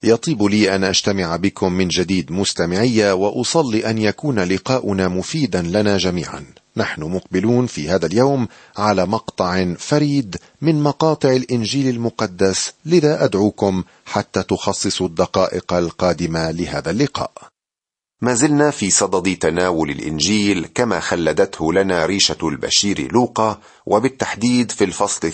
يطيب لي أن أجتمع بكم من جديد مستمعي، وأصلي أن يكون لقاؤنا مفيدا لنا جميعا. نحن مقبلون في هذا اليوم على مقطع فريد من مقاطع الإنجيل المقدس، لذا أدعوكم حتى تخصصوا الدقائق القادمة لهذا اللقاء. ما زلنا في صدد تناول الإنجيل كما خلدته لنا ريشة البشير لوقا، وبالتحديد في الفصل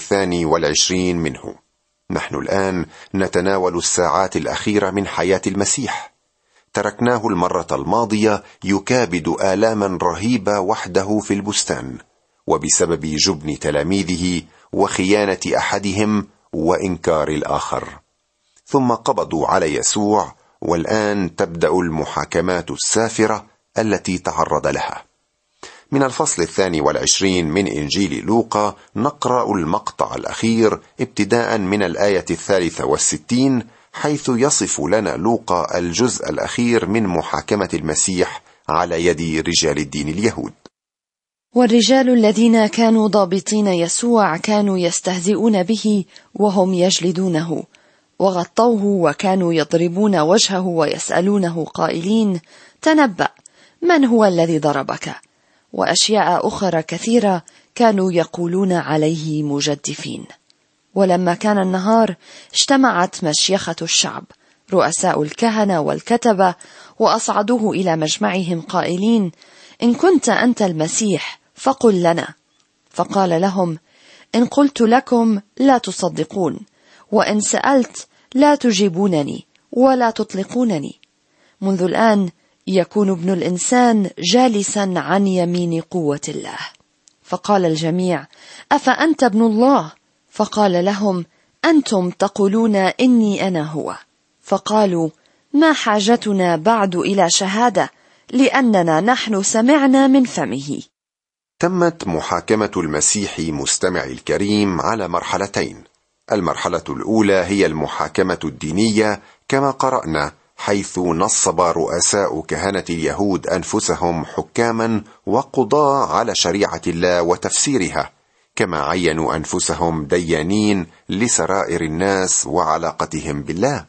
22 منه. نحن الآن نتناول الساعات الأخيرة من حياة المسيح. تركناه المرة الماضية يكابد آلاما رهيبة وحده في البستان، وبسبب جبن تلاميذه وخيانة أحدهم وإنكار الآخر. ثم قبضوا على يسوع، والآن تبدأ المحاكمات السافرة التي تعرض لها. من الفصل 22 من إنجيل لوقا نقرأ المقطع الأخير ابتداء من الآية 63، حيث يصف لنا لوقا الجزء الأخير من محاكمة المسيح على يد رجال الدين اليهود. والرجال الذين كانوا ضابطين يسوع كانوا يستهزئون به وهم يجلدونه، وغطوه وكانوا يضربون وجهه ويسألونه قائلين: تنبأ، من هو الذي ضربك؟ وأشياء أخرى كثيرة كانوا يقولون عليه مجدفين. ولما كان النهار اجتمعت مشيخة الشعب، رؤساء الكهنة والكتبة، وأصعدوه إلى مجمعهم قائلين: إن كنت أنت المسيح فقل لنا. فقال لهم: إن قلت لكم لا تصدقون، وإن سألت لا تجيبونني ولا تطلقونني. منذ الآن يكون ابن الإنسان جالسا عن يمين قوة الله. فقال الجميع: أفأنت ابن الله؟ فقال لهم: أنتم تقولون إني أنا هو. فقالوا: ما حاجتنا بعد إلى شهادة، لأننا نحن سمعنا من فمه. تمت محاكمة المسيح مستمع الكريم على مرحلتين. المرحلة الأولى هي المحاكمة الدينية كما قرأنا، حيث نصب رؤساء كهنة اليهود أنفسهم حكاما وقضاة على شريعة الله وتفسيرها، كما عينوا أنفسهم ديانين لسرائر الناس وعلاقتهم بالله.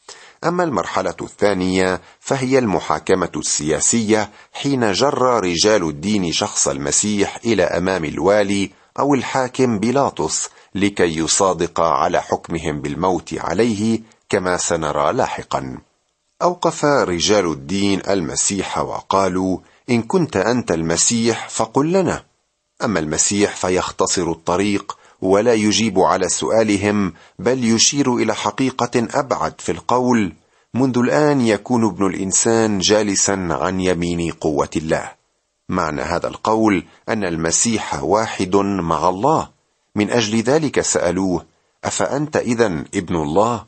أما المرحلة الثانية فهي المحاكمة السياسية، حين جر رجال الدين شخص المسيح إلى أمام الوالي أو الحاكم بيلاطس لكي يصادق على حكمهم بالموت عليه، كما سنرى لاحقا. أوقف رجال الدين المسيح وقالوا: إن كنت أنت المسيح فقل لنا. أما المسيح فيختصر الطريق ولا يجيب على سؤالهم، بل يشير إلى حقيقة أبعد في القول: منذ الآن يكون ابن الإنسان جالسا عن يمين قوة الله. معنى هذا القول أن المسيح واحد مع الله. من أجل ذلك سألوه: أفأنت إذن ابن الله؟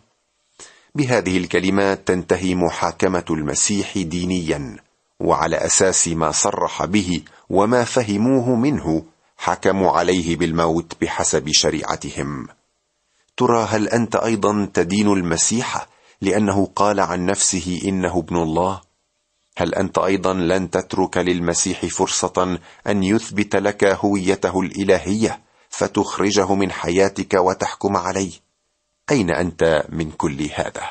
بهذه الكلمات تنتهي محاكمة المسيح دينيا، وعلى أساس ما صرح به وما فهموه منه حكموا عليه بالموت بحسب شريعتهم. ترى هل أنت أيضا تدين المسيح لأنه قال عن نفسه إنه ابن الله؟ هل أنت أيضا لن تترك للمسيح فرصة أن يثبت لك هويته الإلهية فتخرجه من حياتك وتحكم عليه؟ أين أنت من كل هذا؟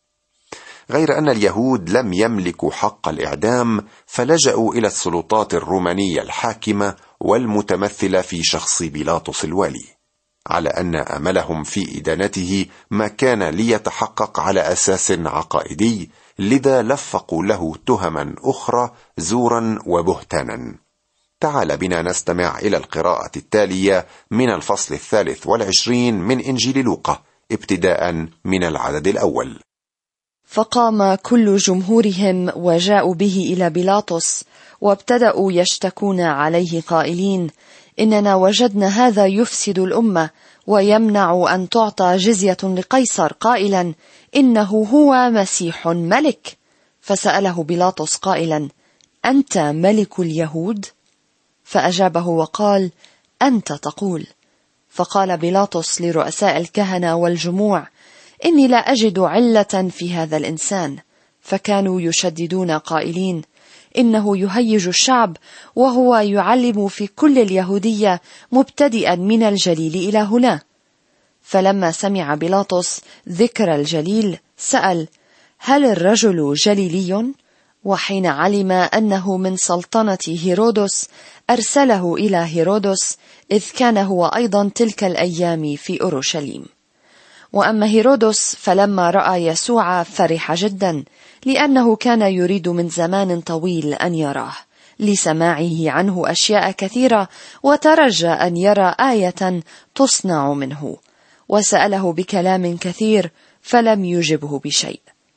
غير أن اليهود لم يملكوا حق الإعدام، فلجأوا إلى السلطات الرومانية الحاكمة والمتمثلة في شخص بيلاطس الوالي، على أن أملهم في إدانته ما كان ليتحقق على أساس عقائدي، لذا لفقوا له تهما أخرى زورا وبهتانا. تعال بنا نستمع إلى القراءة التالية من الفصل 23 من إنجيل لوقا، ابتداء من العدد الأول. فقام كل جمهورهم وجاءوا به إلى بيلاطس، وابتدأوا يشتكون عليه قائلين: إننا وجدنا هذا يفسد الأمة ويمنع أن تعطى جزية لقيصر، قائلا: إنه هو مسيح ملك. فسأله بيلاطس قائلا: أنت ملك اليهود؟ فأجابه وقال: أنت تقول. فقال بيلاطس لرؤساء الكهنة والجموع: إني لا أجد علة في هذا الإنسان. فكانوا يشددون قائلين: إنه يهيج الشعب، وهو يعلم في كل اليهودية مبتدئا من الجليل إلى هنا. فلما سمع بيلاطس ذكر الجليل سأل: هل الرجل جليلي؟ وحين علم أنه من سلطنة هيرودس أرسله إلى هيرودس، إذ كان هو أيضا تلك الأيام في أورشليم. وأما هيرودس فلما رأى يسوع فرح جدا، لأنه كان يريد من زمان طويل أن يراه، لسماعه عنه أشياء كثيرة، وترجى أن يرى آية تصنع منه، وسأله بكلام كثير فلم يجبه بشيء.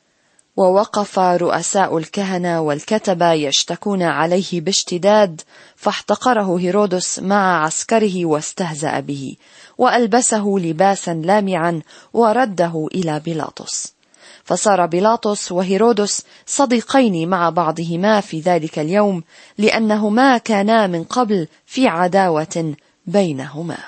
ووقف رؤساء الكهنة والكتبة يشتكون عليه باشتداد، فاحتقره هيرودس مع عسكره واستهزأ به، وألبسه لباسا لامعا ورده إلى بيلاطس. فصار بيلاطس وهيرودس صديقين مع بعضهما في ذلك اليوم، لأنهما كانا من قبل في عداوة بينهما.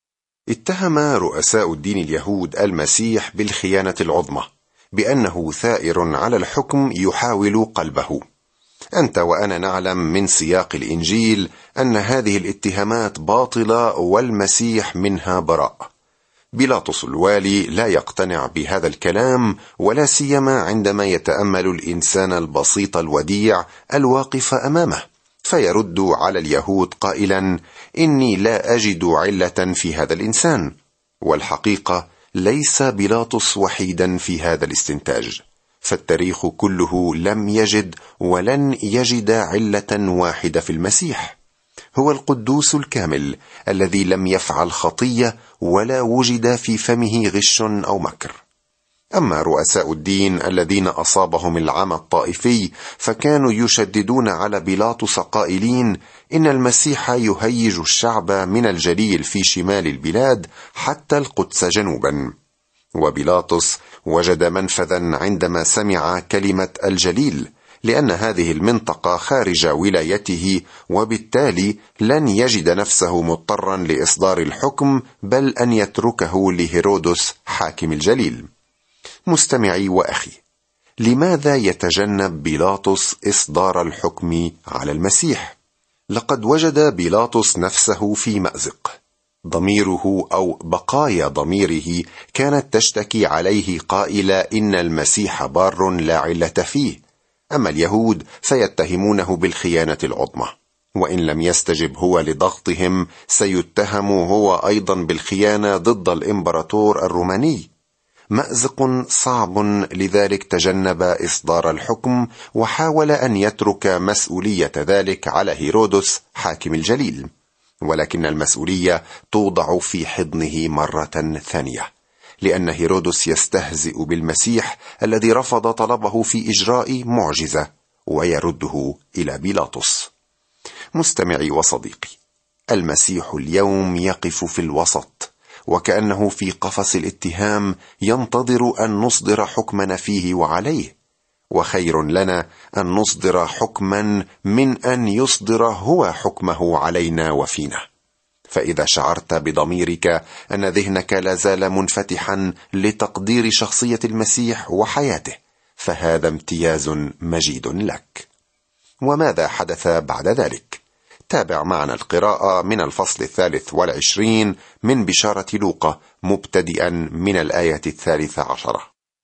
اتهم رؤساء الدين اليهود المسيح بالخيانة العظمى، بأنه ثائر على الحكم يحاول قلبه. أنت وأنا نعلم من سياق الإنجيل أن هذه الاتهامات باطلة والمسيح منها براء. بيلاطس الوالي لا يقتنع بهذا الكلام، ولا سيما عندما يتأمل الإنسان البسيط الوديع الواقف أمامه، فيرد على اليهود قائلا: إني لا أجد علة في هذا الإنسان. والحقيقة ليس بيلاطس وحيدا في هذا الاستنتاج، فالتاريخ كله لم يجد ولن يجد علة واحدة في المسيح. هو القدوس الكامل الذي لم يفعل خطية ولا وجد في فمه غش أو مكر. أما رؤساء الدين الذين أصابهم العمى الطائفي فكانوا يشددون على بيلاطس قائلين: إن المسيح يهيج الشعب من الجليل في شمال البلاد حتى القدس جنوبا. وبيلاطس وجد منفذا عندما سمع كلمة الجليل، لأن هذه المنطقة خارج ولايته، وبالتالي لن يجد نفسه مضطرا لإصدار الحكم، بل أن يتركه لهيرودس حاكم الجليل. مستمعي وأخي، لماذا يتجنب بيلاطس إصدار الحكم على المسيح؟ لقد وجد بيلاطس نفسه في مأزق. ضميره أو بقايا ضميره كانت تشتكي عليه قائلة: إن المسيح بار لا علة فيه. أما اليهود فيتهمونه بالخيانة العظمى، وإن لم يستجب هو لضغطهم سيتهم هو أيضا بالخيانة ضد الإمبراطور الروماني. مأزق صعب، لذلك تجنب إصدار الحكم، وحاول أن يترك مسؤولية ذلك على هيرودس حاكم الجليل. ولكن المسؤولية توضع في حضنه مرة ثانية، لأن هيرودس يستهزئ بالمسيح الذي رفض طلبه في إجراء معجزة، ويرده إلى بيلاطس. مستمعي وصديقي، المسيح اليوم يقف في الوسط، وكأنه في قفص الاتهام ينتظر أن نصدر حكمنا فيه وعليه. وخير لنا أن نصدر حكما من أن يصدر هو حكمه علينا وفينا. فإذا شعرت بضميرك أن ذهنك لازال منفتحا لتقدير شخصية المسيح وحياته، فهذا امتياز مجيد لك. وماذا حدث بعد ذلك؟ تابع معنا القراءة من الفصل 23 من بشارة لوقا، مبتدئا من الآية 13.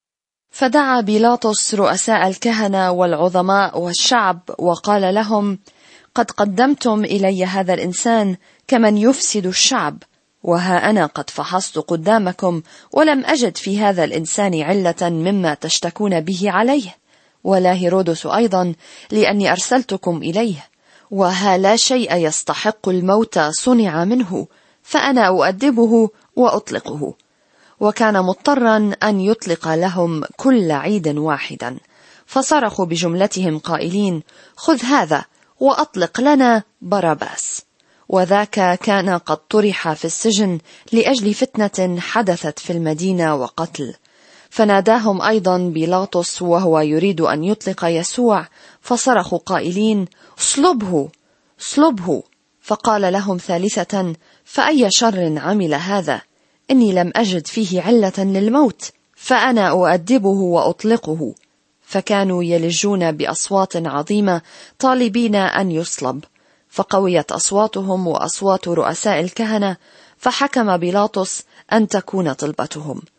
فدعا بيلاطس رؤساء الكهنة والعظماء والشعب وقال لهم: قد قدمتم إلي هذا الإنسان كمن يفسد الشعب، وها أنا قد فحصت قدامكم ولم أجد في هذا الإنسان علة مما تشتكون به عليه، ولا هيرودس أيضا، لأني أرسلتكم إليه. وها لا شيء يستحق الموت صنع منه، فأنا أؤدبه وأطلقه. وكان مضطرا أن يطلق لهم كل عيد واحدا، فصرخوا بجملتهم قائلين: خذ هذا وأطلق لنا باراباس. وذاك كان قد طرح في السجن لأجل فتنة حدثت في المدينة وقتل. فناداهم أيضا بيلاطس وهو يريد أن يطلق يسوع، فصرخوا قائلين: اصلبه اصلبه. فقال لهم ثالثة: فأي شر عمل هذا؟ إني لم أجد فيه علة للموت، فأنا أؤدبه وأطلقه. فكانوا يلجون بأصوات عظيمة طالبين أن يصلب، فقويت أصواتهم وأصوات رؤساء الكهنة، فحكم بيلاطس أن تكون طلبتهم.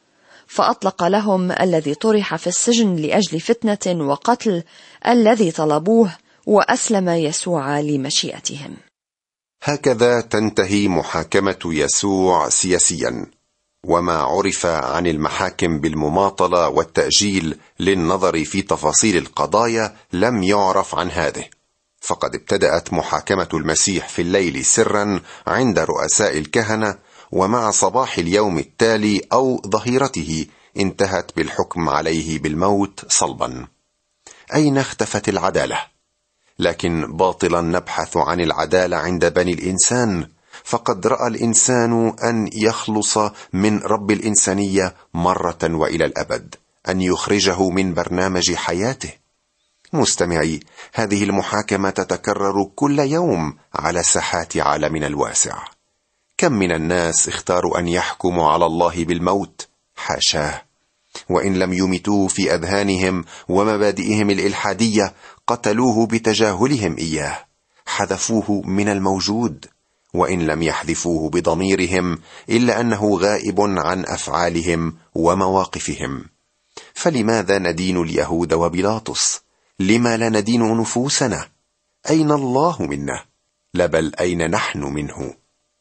فأطلق لهم الذي طرح في السجن لأجل فتنة وقتل الذي طلبوه، وأسلم يسوع لمشيئتهم. هكذا تنتهي محاكمة يسوع سياسيا. وما عرف عن المحاكم بالمماطلة والتأجيل للنظر في تفاصيل القضايا لم يعرف عن هذه، فقد ابتدأت محاكمة المسيح في الليل سرا عند رؤساء الكهنة، ومع صباح اليوم التالي أو ظهيرته انتهت بالحكم عليه بالموت صلبا. أين اختفت العدالة؟ لكن باطلا نبحث عن العدالة عند بني الإنسان، فقد رأى الإنسان أن يخلص من رب الإنسانية مرة وإلى الأبد، أن يخرجه من برنامج حياته. مستمعي، هذه المحاكمة تتكرر كل يوم على ساحات عالمنا الواسع. كم من الناس اختاروا أن يحكموا على الله بالموت؟ حاشاه. وإن لم يمتوه في أذهانهم ومبادئهم الإلحادية قتلوه بتجاهلهم إياه، حذفوه من الموجود. وإن لم يحذفوه بضميرهم إلا أنه غائب عن أفعالهم ومواقفهم. فلماذا ندين اليهود وبيلاطس؟ لما لا ندين نفوسنا؟ أين الله منا؟ لا بل أين نحن منه؟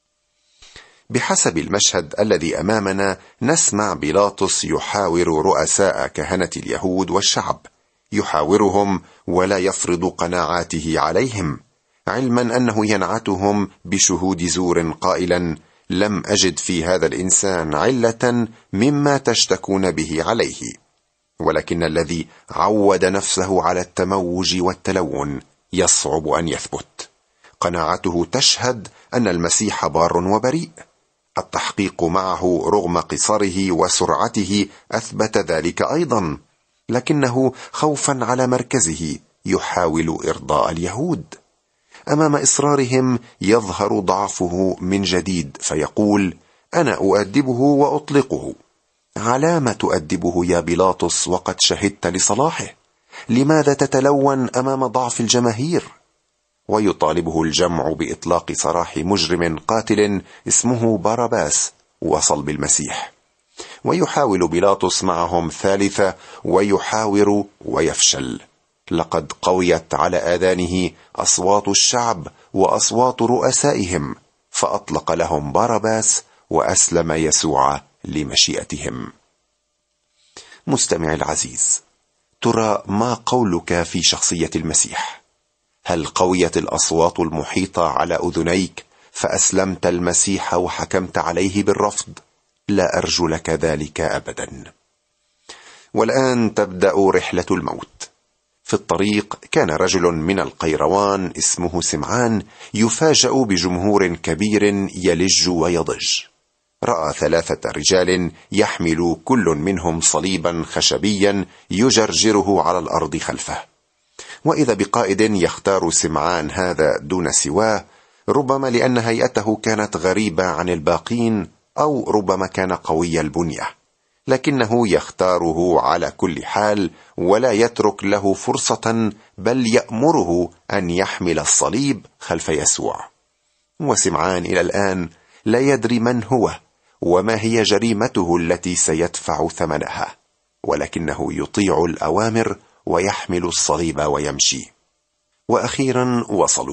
بحسب المشهد الذي أمامنا نسمع بيلاطس يحاور رؤساء كهنة اليهود والشعب، يحاورهم ولا يفرض قناعاته عليهم، علما أنه ينعتهم بشهود زور قائلا: لم أجد في هذا الإنسان علة مما تشتكون به عليه. ولكن الذي عود نفسه على التموج والتلون يصعب أن يثبت. قناعته تشهد أن المسيح بار وبريء. التحقيق معه رغم قصره وسرعته أثبت ذلك أيضا، لكنه خوفا على مركزه يحاول إرضاء اليهود. أمام إصرارهم يظهر ضعفه من جديد، فيقول: أنا أؤدبه وأطلقه. على ما تؤدبه يا بيلاطس وقد شهدت لصلاحه؟ لماذا تتلون أمام ضعف الجماهير؟ ويطالبه الجمع بإطلاق سراح مجرم قاتل اسمه باراباس وصلب المسيح. ويحاول بيلاطس معهم ثالثة، ويحاور ويفشل. لقد قويت على آذانه أصوات الشعب وأصوات رؤسائهم، فأطلق لهم باراباس وأسلم يسوع لمشيئتهم. مستمع العزيز، ترى ما قولك في شخصية المسيح؟ هل قويت الأصوات المحيطة على أذنيك فأسلمت المسيح وحكمت عليه بالرفض؟ لا أرجو لك ذلك أبدا. والآن تبدأ رحلة الموت. في الطريق كان رجل من القيروان اسمه سمعان يفاجأ بجمهور كبير يلج ويضج. رأى 3 رجال يحمل كل منهم صليبا خشبيا يجرجره على الأرض خلفه. وإذا بقائد يختار سمعان هذا دون سواه، ربما لأن هيئته كانت غريبة عن الباقين، أو ربما كان قوي البنية، لكنه يختاره على كل حال ولا يترك له فرصة، بل يأمره أن يحمل الصليب خلف يسوع. وسمعان إلى الآن لا يدري من هو وما هي جريمته التي سيدفع ثمنها، ولكنه يطيع الأوامر ويحمل الصليب ويمشي. وأخيرا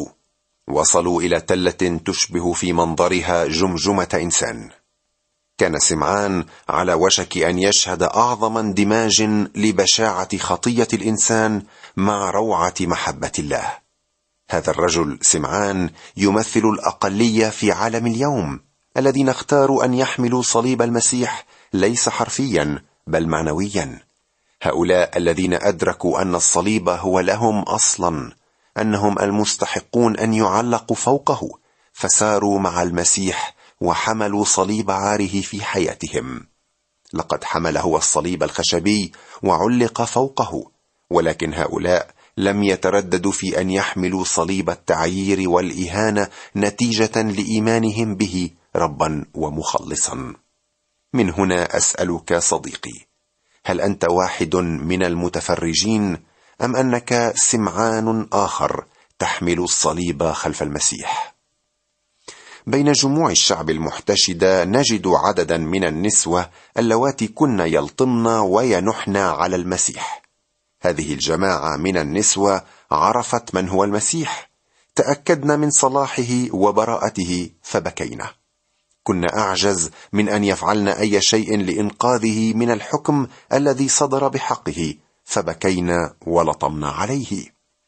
وصلوا إلى تلة تشبه في منظرها جمجمة إنسان. كان سمعان على وشك أن يشهد أعظم اندماج لبشاعة خطية الإنسان مع روعة محبة الله. هذا الرجل سمعان يمثل الأقلية في عالم اليوم، الذين اختاروا أن يحملوا صليب المسيح ليس حرفيا بل معنويا. هؤلاء الذين أدركوا أن الصليب هو لهم أصلا، أنهم المستحقون أن يعلقوا فوقه، فساروا مع المسيح وحملوا صليب عاره في حياتهم. لقد حمل هو الصليب الخشبي وعلق فوقه، ولكن هؤلاء لم يترددوا في أن يحملوا صليب التعيير والإهانة نتيجة لإيمانهم به ربا ومخلصا. من هنا أسألك صديقي، هل أنت واحد من المتفرجين، أم أنك سمعان آخر تحمل الصليب خلف المسيح؟ بين جموع الشعب المحتشدة نجد عددا من النسوة اللواتي كن يلطمن وينحن على المسيح. هذه الجماعة من النسوة عرفت من هو المسيح، تأكدن من صلاحه وبراءته فبكينا. كنا أعجز من أن يفعلن أي شيء لإنقاذه من الحكم الذي صدر بحقه، فبكينا ولطمنا عليه.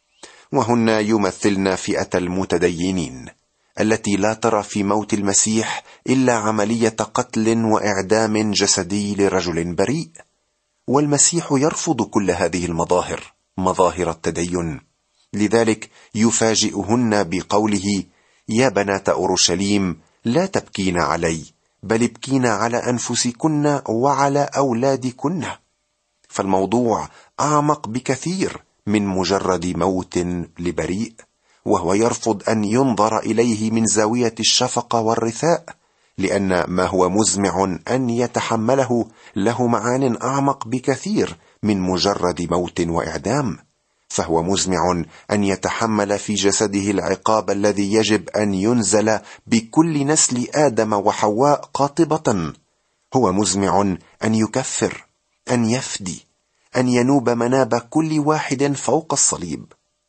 وهن يمثلن فئة المتدينين التي لا ترى في موت المسيح إلا عملية قتل وإعدام جسدي لرجل بريء. والمسيح يرفض كل هذه المظاهر، مظاهر التدين. لذلك يفاجئهن بقوله: يا بنات أورشليم لا تبكين علي، بل ابكين على أنفسكن وعلى أولادكن. فالموضوع أعمق بكثير من مجرد موت لبريء، وهو يرفض أن ينظر إليه من زاوية الشفقة والرثاء، لأن ما هو مزمع أن يتحمله له معان أعمق بكثير من مجرد موت وإعدام. فهو مزمع أن يتحمل في جسده العقاب الذي يجب أن ينزل بكل نسل آدم وحواء قاطبة. هو مزمع أن يكفر، أن يفدي، أن ينوب مناب كل واحد فوق الصليب.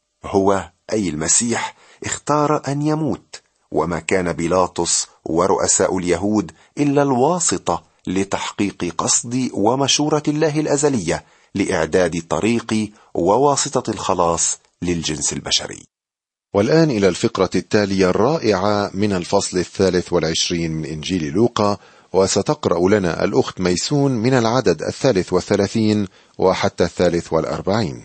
هو أي المسيح اختار أن يموت، وما كان بيلاطس ورؤساء اليهود إلا الواسطة لتحقيق قصد ومشورة الله الأزلية لإعداد طريق وواسطة الخلاص للجنس البشري. والآن إلى الفقرة التالية الرائعة من الفصل 23 من إنجيل لوقا، وستقرأ لنا الأخت ميسون من العدد 33 وحتى 43.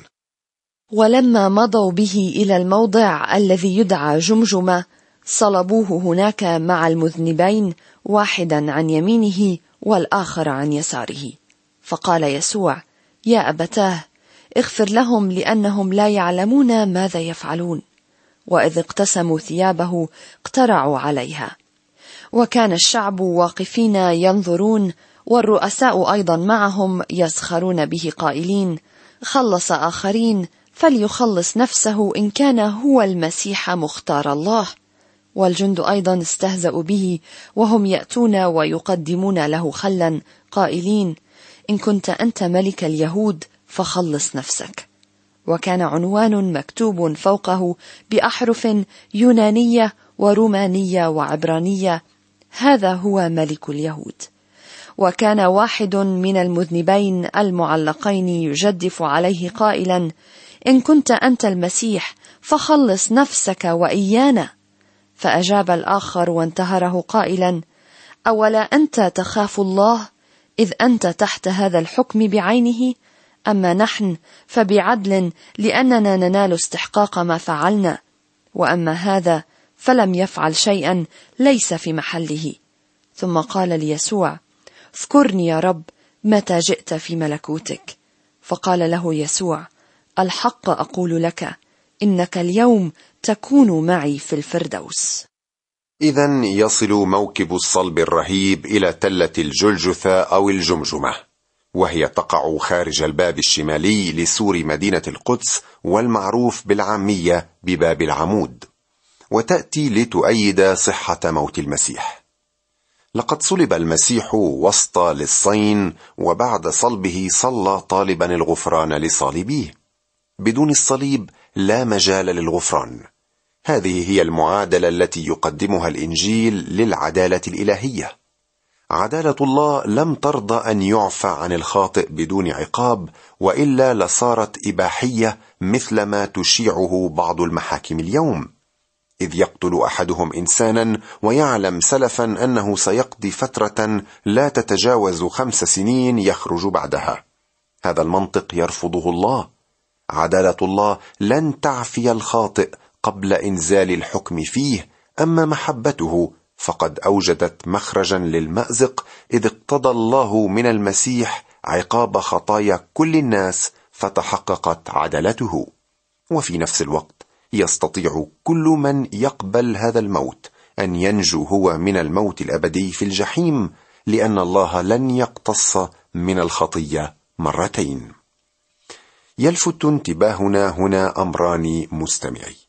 ولما مضوا به إلى الموضع الذي يدعى جمجمة، صلبوه هناك مع المذنبين، واحدا عن يمينه والآخر عن يساره. فقال يسوع: يا أبتاه، اغفر لهم لأنهم لا يعلمون ماذا يفعلون. وإذ اقتسموا ثيابه اقترعوا عليها. وكان الشعب واقفين ينظرون، والرؤساء أيضا معهم يسخرون به قائلين: خلص آخرين، فليخلص نفسه إن كان هو المسيح مختار الله. والجند أيضا استهزأوا به، وهم يأتون ويقدمون له خلا قائلين: إن كنت أنت ملك اليهود فخلص نفسك. وكان عنوان مكتوب فوقه بأحرف يونانية ورومانية وعبرانية: هذا هو ملك اليهود. وكان واحد من المذنبين المعلقين يجدف عليه قائلا: إن كنت أنت المسيح فخلص نفسك وإيانا. فأجاب الآخر وانتهره قائلا: أولا أنت تخاف الله، إذ أنت تحت هذا الحكم بعينه؟ أما نحن فبعدل، لأننا ننال استحقاق ما فعلنا، وأما هذا فلم يفعل شيئا ليس في محله. ثم قال ليسوع: اذكرني يا رب متى جئت في ملكوتك. فقال له يسوع: الحق أقول لك، إنك اليوم تكون معي في الفردوس. إذن يصل موكب الصلب الرهيب إلى تلة الجلجثة أو الجمجمة، وهي تقع خارج الباب الشمالي لسور مدينة القدس، والمعروف بالعامية بباب العمود، وتأتي لتؤيد صحة موت المسيح. لقد صلب المسيح وسط للصين، وبعد صلبه صلى طالبا الغفران لصالبيه. بدون الصليب لا مجال للغفران. هذه هي المعادلة التي يقدمها الإنجيل للعدالة الإلهية. عدالة الله لم ترضى أن يعفى عن الخاطئ بدون عقاب، وإلا لصارت إباحية مثل ما تشيعه بعض المحاكم اليوم، إذ يقتل أحدهم إنسانا ويعلم سلفا أنه سيقضي فترة لا تتجاوز 5 سنين يخرج بعدها. هذا المنطق يرفضه الله. عدالة الله لن تعفي الخاطئ قبل إنزال الحكم فيه، أما محبته فقد أوجدت مخرجا للمأزق، إذ اقتضى الله من المسيح عقاب خطايا كل الناس فتحققت عدالته. وفي نفس الوقت يستطيع كل من يقبل هذا الموت أن ينجو هو من الموت الأبدي في الجحيم، لأن الله لن يقتص من الخطية مرتين. يلفت انتباهنا هنا أمران مستمعي.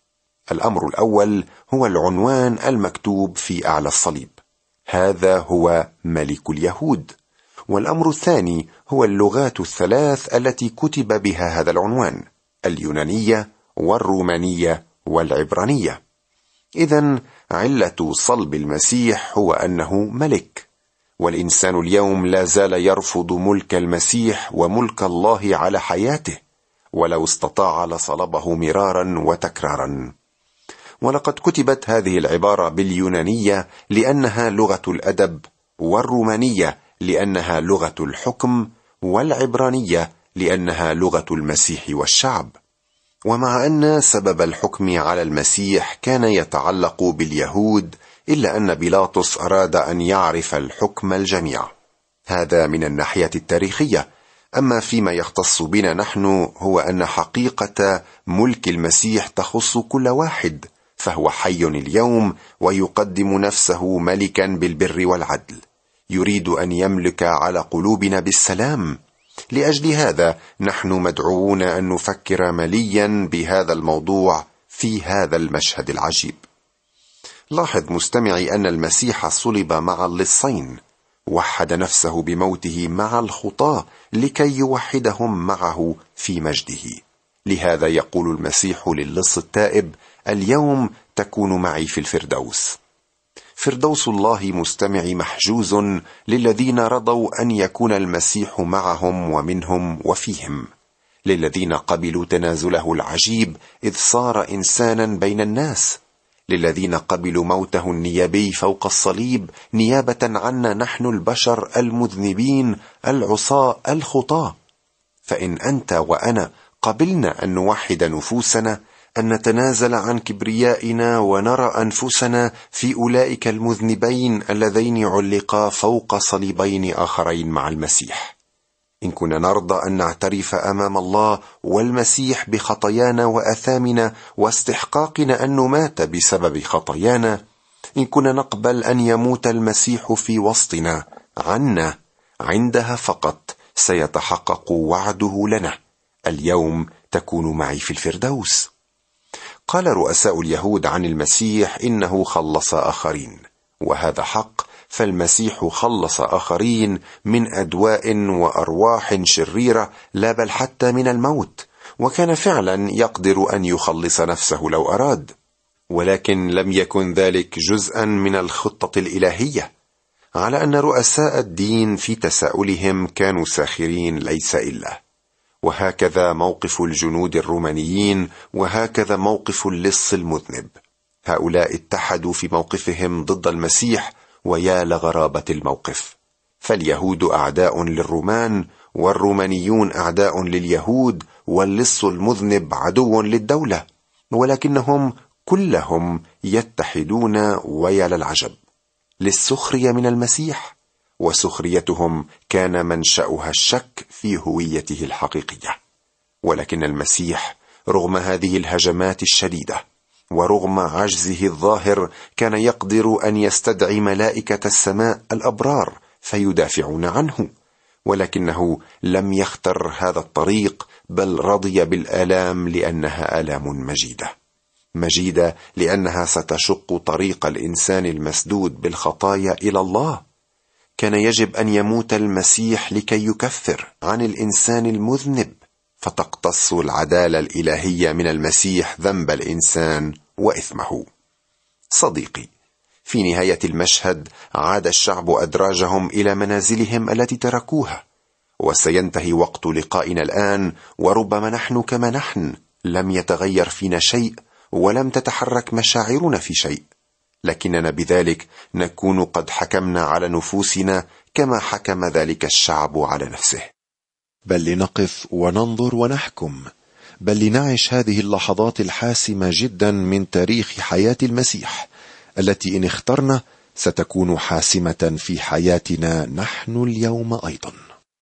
الأمر الأول هو العنوان المكتوب في أعلى الصليب: هذا هو ملك اليهود. والأمر الثاني هو اللغات الثلاث التي كتب بها هذا العنوان: اليونانية والرومانية والعبرانية. إذن علة صلب المسيح هو أنه ملك، والإنسان اليوم لا زال يرفض ملك المسيح وملك الله على حياته، ولو استطاع لصلبه مرارا وتكرارا. ولقد كتبت هذه العبارة باليونانية لأنها لغة الأدب، والرومانية لأنها لغة الحكم، والعبرانية لأنها لغة المسيح والشعب. ومع أن سبب الحكم على المسيح كان يتعلق باليهود، إلا أن بيلاطس أراد أن يعرف الحكم الجميع. هذا من الناحية التاريخية. أما فيما يختص بنا نحن هو أن حقيقة ملك المسيح تخص كل واحد، فهو حي اليوم ويقدم نفسه ملكا بالبر والعدل، يريد أن يملك على قلوبنا بالسلام. لأجل هذا نحن مدعوون أن نفكر مليا بهذا الموضوع في هذا المشهد العجيب. لاحظ مستمعي أن المسيح صلب مع اللصين، وحد نفسه بموته مع الخطاة لكي يوحدهم معه في مجده. لهذا يقول المسيح للص التائب: اليوم تكون معي في الفردوس. فردوس الله مستمعي محجوز للذين رضوا أن يكون المسيح معهم ومنهم وفيهم، للذين قبلوا تنازله العجيب إذ صار إنسانا بين الناس، للذين قبلوا موته النيابي فوق الصليب نيابة عنا نحن البشر المذنبين العصاة الخطاة. فإن أنت وأنا قبلنا أن نوحد نفوسنا، أن نتنازل عن كبريائنا ونرى أنفسنا في أولئك المذنبين اللذين علقا فوق صليبين آخرين مع المسيح، إن كنا نرضى أن نعترف أمام الله والمسيح بخطايانا وأثامنا واستحقاقنا أن نمات بسبب خطايانا، إن كنا نقبل أن يموت المسيح في وسطنا عنا، عندها فقط سيتحقق وعده لنا: اليوم تكون معي في الفردوس. قال رؤساء اليهود عن المسيح إنه خلص آخرين، وهذا حق، فالمسيح خلص آخرين من أدواء وأرواح شريرة، لا بل حتى من الموت، وكان فعلا يقدر أن يخلص نفسه لو أراد، ولكن لم يكن ذلك جزءا من الخطة الإلهية. على أن رؤساء الدين في تساؤلهم كانوا ساخرين ليس إلا. وهكذا موقف الجنود الرومانيين، وهكذا موقف اللص المذنب. هؤلاء اتحدوا في موقفهم ضد المسيح، ويا لغرابة الموقف. فاليهود أعداء للرومان، والرومانيون أعداء لليهود، واللص المذنب عدو للدولة، ولكنهم كلهم يتحدون، ويا للعجب، للسخرية من المسيح، وسخريتهم كان منشأها الشك في هويته الحقيقية. ولكن المسيح رغم هذه الهجمات الشديدة، ورغم عجزه الظاهر، كان يقدر أن يستدعي ملائكة السماء الأبرار فيدافعون عنه، ولكنه لم يختر هذا الطريق، بل رضي بالآلام لأنها آلام مجيدة لأنها ستشق طريق الإنسان المسدود بالخطايا إلى الله. كان يجب أن يموت المسيح لكي يكفر عن الإنسان المذنب، فتقتص العدالة الإلهية من المسيح ذنب الإنسان وإثمه. صديقي، في نهاية المشهد عاد الشعب أدراجهم إلى منازلهم التي تركوها، وسينتهي وقت لقائنا الآن، وربما نحن كما نحن لم يتغير فينا شيء، ولم تتحرك مشاعرنا في شيء، لكننا بذلك نكون قد حكمنا على نفوسنا كما حكم ذلك الشعب على نفسه. بل لنقف وننظر ونحكم، بل لنعيش هذه اللحظات الحاسمة جدا من تاريخ حياة المسيح، التي إن اخترنا ستكون حاسمة في حياتنا نحن اليوم أيضا.